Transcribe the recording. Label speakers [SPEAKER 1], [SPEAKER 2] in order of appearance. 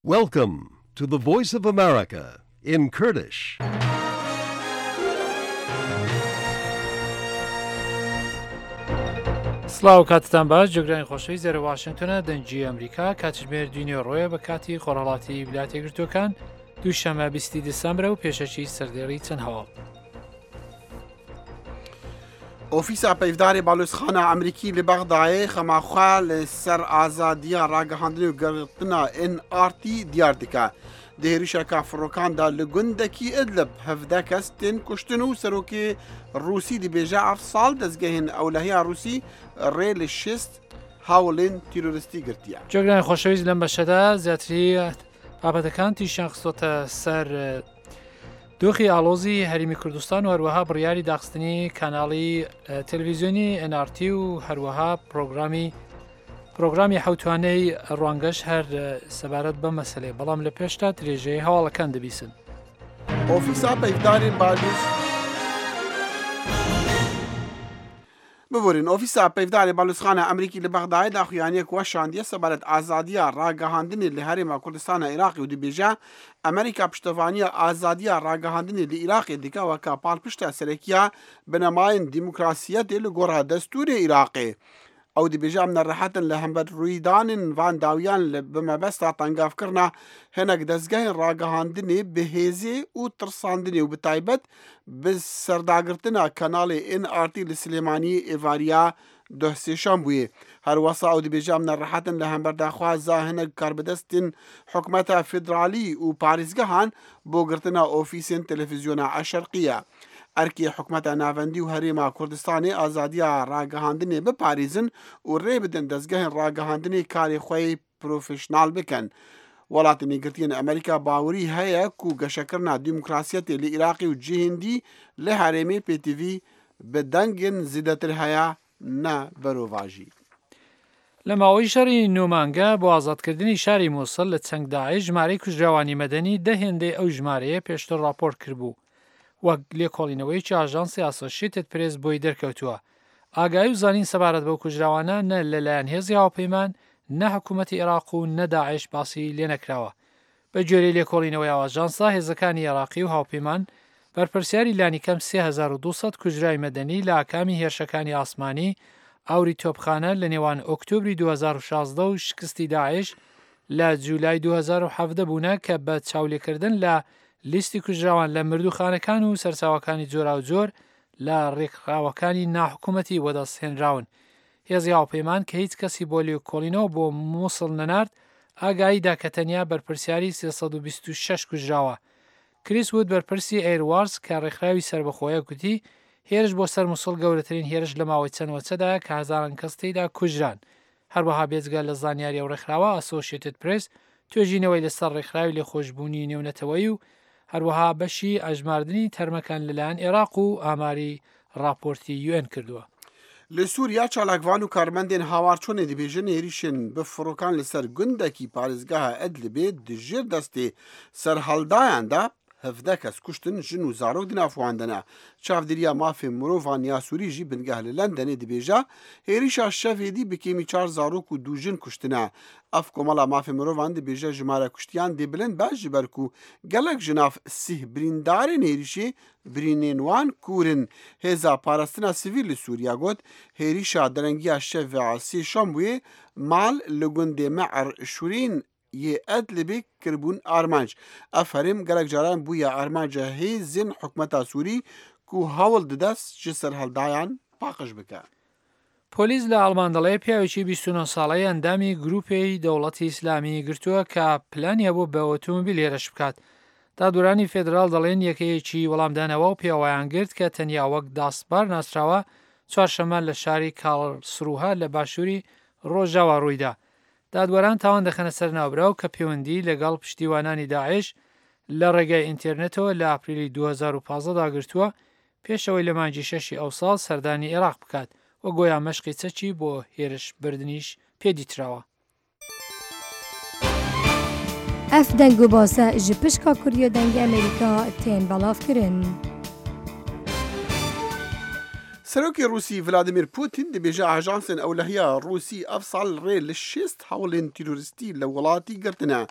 [SPEAKER 1] Welcome to the Voice of America in Kurdish.
[SPEAKER 2] سلااو کاتتان باش جۆگرانی خۆشەوی زێرە واشنگتنە دەنگی ئەمریکا کاتژمێر دوینێ ڕۆیە بە کاتی خۆڕەڵاتی ویلایەتە یەکگرتووەکان دووشەمە 20 دیسەمبرە و پێشەکی سەردێڕی چەند هەواڵ.
[SPEAKER 3] ئۆفیسا پەیدارێ بالۆزخانە ئەمریکی لە بەغدایە خەماخوا لەسەر ئازادیە ڕاگەهاندنی و گەڕتنا NRT دیار دکە. دێریشەکە فڕۆکاندا لە گوندێکی ئیدلب 17 کەس تێن کوشتن و سەرۆکی رووسی دەبێژە ئەف ساڵ دەستگەهێن ئەولەهەیە رووسی ڕێ لە 6 هاوڵێن تیرۆریستی گرتیە.
[SPEAKER 2] جۆگرانی خۆشەویست لەم بەشەدا زیاتری بابەتەکان تیشیان خستۆتە سەر دۆخی ئالۆزی هەرێمی کوردستان و هەروەها بڕیاری داخستنی کاناڵی تەلەڤیزیۆنی NRT و هەروەها پرۆگرامی حوتوانەی ڕوانگەش هەر سەبارەت بە مەسەلێ بەڵام لە پێشتا درێژەی هەواڵەکان دەبیسن.
[SPEAKER 3] ئۆفیسا پەیدارێ بالۆز ببورین ئۆفیسا پەیدارێ بالۆزخانە ئەمریکی لە بەغدایە داخوایانیەک وەشاندیە سەبارەت ئازادیە ڕاگەهاندنی لە هەرێما کوردستانە عێراقی و دەبێژە ئەمریکا پشتەوانیە ئازادیە ڕاگەهاندنی لە عێراقی دکەوەکە پاڵپشتە سەرەکیە بنەمایەن دیموکراسیەتێ لە گۆڕا دەستوری عێراقی. ئەو دەبێژە ئەم نەڕەحەتن لە هەمبەر ڕوویدانن وان داویان لە بمەبەستا تەنگافکردنا هەنێک دەستگەهین ڕاگەهاندنی بەهێزی و ترساندنی و بتایبەت بە سەرداگرتنا کەناڵی NRT لە سلێمانی ئێڤاریا دۆسێشان بوویە. هەروەسا ئەو دەبێژە ئەم نەڕەحەتن لە هەمبەرداخوازا هەنێک کاربەدەستین حکومەتە فێدرالی و پارێزگەهان بۆ گرتنا ئۆفیسین تەلەڤیزیۆنە ئەشەرقیە. ئەرکی حکومەتە ناوەندی و هەرێما کوردستانی ئازادیە ڕاگەهاندنی بپارێزن و ڕێ بدەن دەستگەهین ڕاگەهاندنی کاری خۆی پرۆفشنال بکەن. وڵاتی نیگرتیین ئەمریکا باوەری هەیە و گەشەکردنا دیموکراسیەتی لە عێراقی و جیهندی لە هەرێمی PTV بە دەنگن زیدەتر هەیە نە بەرۆڤاژی.
[SPEAKER 2] لە ماوەی شەڕی نۆمانگە بۆ ئازادکردنی شاری مووسڵ لە چەنگ داعش ژمارەی کوژراوانی مەدەنی دەهێندەی ئەو ژمارەیە پێشتر راپۆرت کردبوو. وەک لێکۆڵینەوەیکی ئاژانسی ئاسۆشیێتد پرێس بۆی دەرکەوتووە. ئاگایی و زانین سەبارەت بەو کوژراوانە نە لەلایەن هێزی هاوپەیمان نە حکوومەتی عێراق و نە داعش باسی لێ نەکراوە. بە گوێرەی لێکۆڵینەوەی ئاژانسا هێزەکانی عێراقی و هاوپەیمان بەرپرسیاری لانیکەم 3200 کوژرای مەدەنی لە ئاکامی هێرشەکانی ئاسمانی ئاوری تۆپخانە لە نێوان ئۆکتۆبری 2016 و شکستی داعش لە جولای 2017 بوونە کە بە چاولێکردن لە لیستی کوژراوان لە مردوخانەکان و سەرچاوەکانی جۆرا و جۆر لە ڕێکخراوەکانی ناحکوومەتی وەدەستهێنراون. هێزی هاوپەیمان کە هیچ کەسی بۆ لێکۆڵینەوە بۆ مووسڵ نەنارد ئاگاییدا کە تەنیا بەرپرسیاری 326 کوژراوە. کریس وود بەرپرسی ئێروارز کە ڕێکخراوی سربەخۆیە گوتی هێرش بۆ سەر مووسڵ گەورەترین هێرش لە ماوەی چەند وەچەدا کە هەزاران کەس تێیدا کوژران. هەروەها بێجگە لە زانیاری ئەو ڕێکخراوە ئەسۆشیێتد پرێس توێژینەوەی لەسەر ڕێکخراوی لێخۆشببوونی نێونەتەوەی و هەروەها بەشی ئەژماردنی تەرمەکان لەلایەن عێراق و ئاماری راپۆرتی UN کردووە.
[SPEAKER 3] لە سووریا چالاکوان و کارمەندێن هاوارچۆنێ دەبێژن هێریشن بە فڕۆکان لەسەر گوندێکی پارێزگاها ئەدلبێت دژێر دەستێ سەر هەڵدایاندا 17 کەس کوشتن ژن و زارۆک دنافواندنە. چاودێریە مافێ مرۆڤان یاسووریژی بنگەه لە لەندەنێ دەبێژە هێریشا شەڤێدی بکێمی 4 زارۆک و 2 ژن کوشتنە. ئەف کۆمەڵا مافێ مرۆڤان دەبێژە ژمارە کوشتیان دێبلند باش ji ber ku gelek jinav sih birîndarên êrişê birînên wan kûrin. Hêza parastina sivîl li Sûriya got hêrîşa derengiya şev ve asê Şambûyê mal li gundê Me'er Şûrîn yê Edlibê kiribûn armanc. Ev herêm gelek caran bûye armanca hêzên hikûmeta Sûrî ku hewl didest ji serhildayan paqij bike.
[SPEAKER 2] پۆلیس لە ئەڵمان دەڵێ پیاوێکی 29 ساڵەی ئەندامی گروپی دەوڵەتی ئیسلامی گرتووە کە پلانی هەبوو بە ئۆتۆمۆبیل هێرش بکات. دادوەرانی فێدراڵ دەڵێن یەکەیەکی وەڵامدانەوە و پیاوەیان گرت کە تەنیا وەک داسبار ناسراوە چوارشەمە لە شاری کاڵسروها لە باشووری ڕۆژاوا ڕوویدا. دادوەران تاوان دەخەنە سەر ناوبراو کە پەیوەندی لەگەڵ پشتیوانانی داعش لە ڕێگای ئینتەرنێتەوە لە ئاپریلی 2015 داگرتووە پێشەوەی لە مانگی 6 ئەو ساڵ سەردانی عێراق بکات و گۆیان مەشقی چەکی بۆ هێرش بردنیش پێدیتراوە.
[SPEAKER 4] ئەف دەنگ و باسە ji pişka Kuriya dengê Amerîka tên belavkirin.
[SPEAKER 3] سەرۆکی رووسی ڤلادیمیر پوتین دەبێژە ئاژانسên ئەولەهەیە رووسی ئەف ساڵ ڕێ لە 6 هەوڵێن تیرۆریستی لە وڵاتی گرتنە.